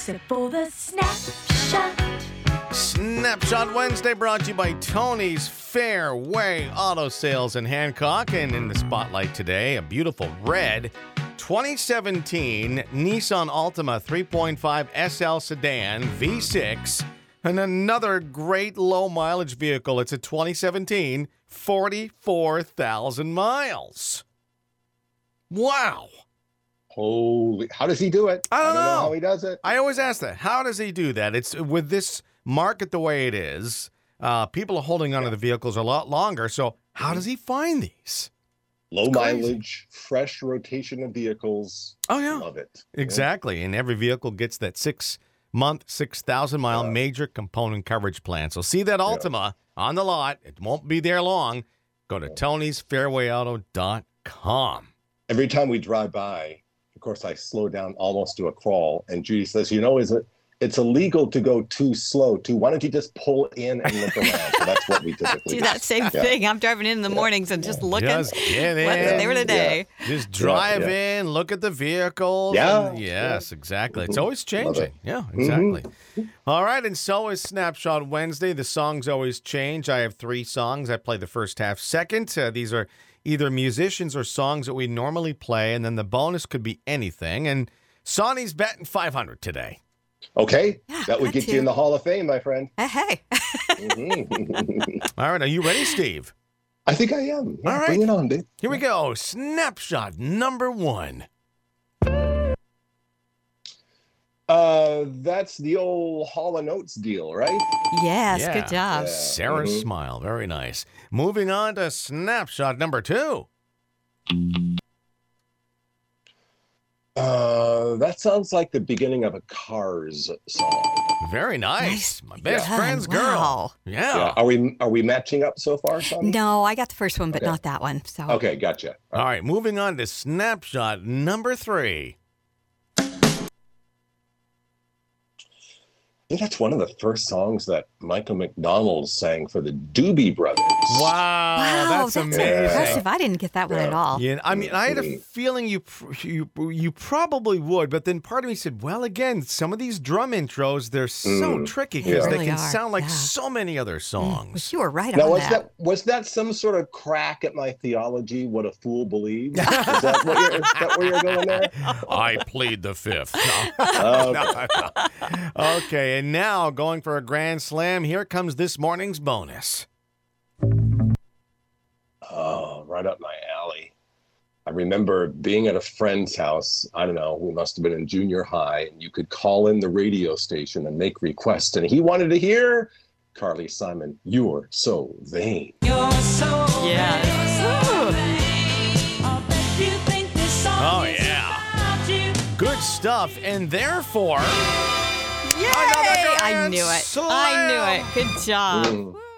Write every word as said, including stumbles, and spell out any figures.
except for the snapshot. Snapshot Wednesday brought to you by Tony's Fairway Auto Sales in Hancock. And in the spotlight today, a beautiful red twenty seventeen Nissan Altima three point five S L sedan V six. And another great low mileage vehicle. It's a twenty seventeen, forty-four thousand miles. Wow. Holy, how does he do it? I don't, I don't know. know how he does it. I always ask that. How does he do that? It's with this market the way it is. Uh, people are holding onto Yeah. the vehicles a lot longer. So how does he find these? Low It's crazy. mileage, fresh rotation of vehicles. Oh, yeah. Love it. Exactly. And every vehicle gets that six-month, six thousand mile Yeah. major component coverage plan. So see that Altima on the lot. It won't be there long. Go to tonys fairway auto dot com. Every time we drive by, of course, I slow down almost to a crawl. And Judy says, you know, is it? It's illegal to go too slow, too. Why don't you just pull in and look around? So that's what we typically Do that same Yeah. thing. I'm driving in in the mornings and just looking Just get in. what's there today. Just drive Yeah, in, look at the vehicles. Yeah, and- yes, exactly. It's Mhm. always changing. it. Yeah, exactly. All right, and so is Snapshot Wednesday. The songs always change. I have three songs. I play the first half second. Uh, these are either musicians or songs that we normally play, and then the bonus could be anything. And Sonny's betting five hundred today. Okay, Yeah, that would that get too. you in the Hall of Fame, my friend. Hey, hey. Mhm. All right, are you ready, Steve? I think I am. Yeah, All right. Bring it on, dude. Here we go. Snapshot number one. Uh, that's the old Hall of Notes deal, right? Yes, Yeah. good job. Yeah. Sarah Mhm. Smile. Very nice. Moving on to snapshot number two. Uh, that sounds like the beginning of a Cars song. Very nice. Nice. My best Yeah, friend's girl. wow. Yeah. Yeah. Are we are we matching up so far, son? No, I got the first one, but Okay. not that one. So Okay, gotcha. All right, moving on to snapshot number three. I think that's one of the first songs that Michael McDonald sang for the Doobie Brothers. Wow, wow, that's, that's, amazing. impressive. I didn't get that one Yeah. at all. Yeah, I mean, I had a Mhm. feeling you pr- you you probably would, but then part of me said, well, again, some of these drum intros, they're so Mm, tricky yeah. because They they really can are, sound like yeah. so many other But songs. you were right Now on was that. that was that some sort of crack at my theology? What a fool believes. Is that what you're, is that where you're going there? I plead the fifth. Uh, No, no. Okay, and now going for a grand slam. Here comes this morning's bonus. Oh, right up my alley. I remember being at a friend's house. I don't know, we must have been in junior high, and you could call in the radio station and make requests. And he wanted to hear Carly Simon, You're So Vain. Yes. Oh, yeah. Good stuff, and therefore, Yay! Another I grand knew it. slam. I knew it. Good job. Mm.